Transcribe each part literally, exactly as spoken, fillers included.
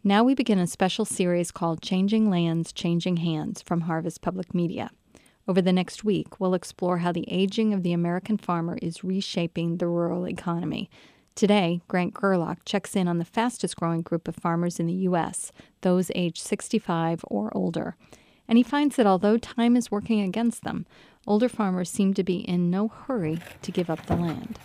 Now we begin a special series called Changing Lands, Changing Hands from Harvest Public Media. Over the next week, we'll explore how the aging of the American farmer is reshaping the rural economy. Today, Grant Gerlach checks in on the fastest-growing group of farmers in the U S, those aged sixty-five or older. And he finds that although time is working against them, older farmers seem to be in no hurry to give up the land.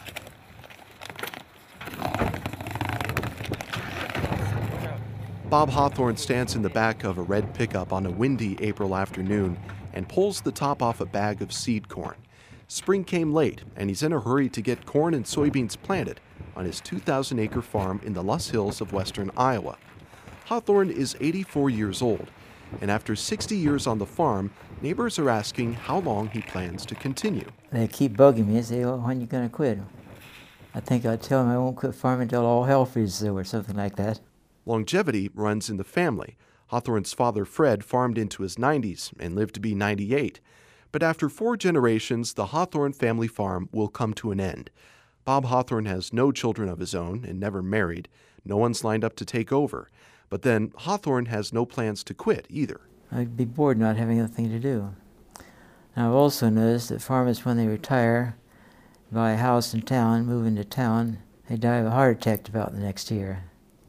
Bob Hawthorne stands in the back of a red pickup on a windy April afternoon and pulls the top off a bag of seed corn. Spring came late, and he's in a hurry to get corn and soybeans planted on his two thousand acre farm in the Luss Hills of western Iowa. Hawthorne is eighty-four years old, and after sixty years on the farm, neighbors are asking how long he plans to continue. They keep bugging me and say, "Oh, when are you going to quit?" I think I'll tell them I won't quit farming until all hell freezes over, or something like that. Longevity runs in the family. Hawthorne's father, Fred, farmed into his nineties and lived to be ninety-eight. But after four generations, the Hawthorne family farm will come to an end. Bob Hawthorne has no children of his own and never married. No one's lined up to take over. But then Hawthorne has no plans to quit either. I'd be bored not having anything to do. Now, I've also noticed that farmers, when they retire, buy a house in town, move into town, they die of a heart attack about the next year.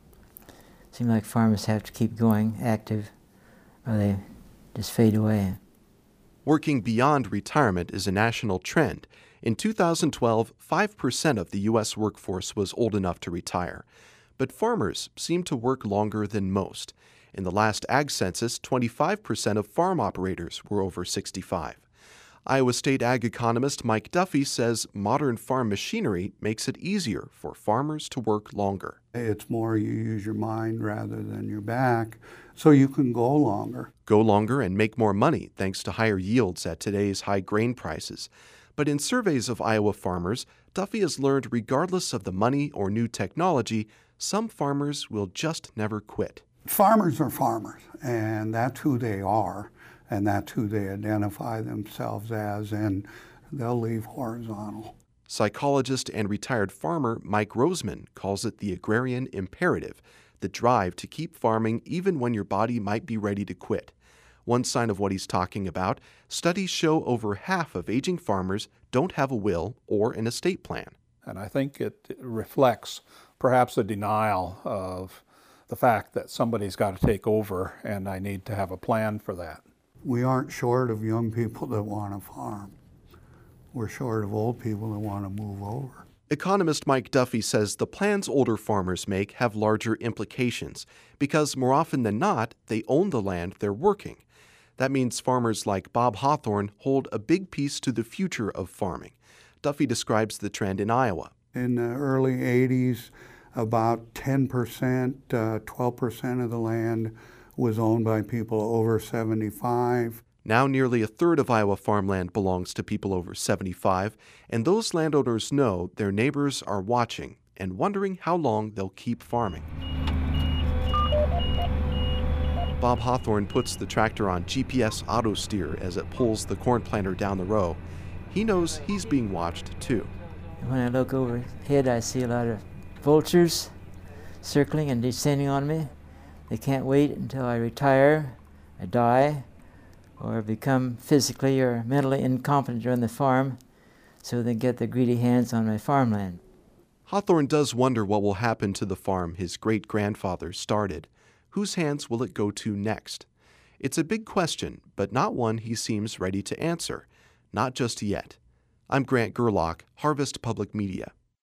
Seems like farmers have to keep going, active, or they just fade away. Working beyond retirement is a national trend. In two thousand twelve, five percent of the U S workforce was old enough to retire. But farmers seem to work longer than most. In the last ag census, twenty-five percent of farm operators were over sixty-five. Iowa State ag economist Mike Duffy says modern farm machinery makes it easier for farmers to work longer. It's more you use your mind rather than your back, so you can go longer. Go longer and make more money thanks to higher yields at today's high grain prices. But in surveys of Iowa farmers, Duffy has learned regardless of the money or new technology, some farmers will just never quit. Farmers are farmers, and that's who they are. And that's who they identify themselves as, and they'll leave horizontal. Psychologist and retired farmer Mike Roseman calls it the agrarian imperative, the drive to keep farming even when your body might be ready to quit. One sign of what he's talking about, studies show over half of aging farmers don't have a will or an estate plan. And I think it reflects perhaps a denial of the fact that somebody's got to take over, and I need to have a plan for that. We aren't short of young people that want to farm. We're short of old people that want to move over. Economist Mike Duffy says the plans older farmers make have larger implications because more often than not, they own the land they're working. That means farmers like Bob Hawthorne hold a big piece to the future of farming. Duffy describes the trend in Iowa. In the early eighties, about ten percent, uh, twelve percent of the land was owned by people over seventy-five. Now nearly a third of Iowa farmland belongs to people over seventy-five, and those landowners know their neighbors are watching and wondering how long they'll keep farming. Bob Hawthorne puts the tractor on G P S auto steer as it pulls the corn planter down the row. He knows he's being watched too. When I look overhead, I see a lot of vultures circling and descending on me. They can't wait until I retire, I die, or become physically or mentally incompetent on the farm so they get their greedy hands on my farmland. Hawthorne does wonder what will happen to the farm his great-grandfather started. Whose hands will it go to next? It's a big question, but not one he seems ready to answer. Not just yet. I'm Grant Gerlach, Harvest Public Media.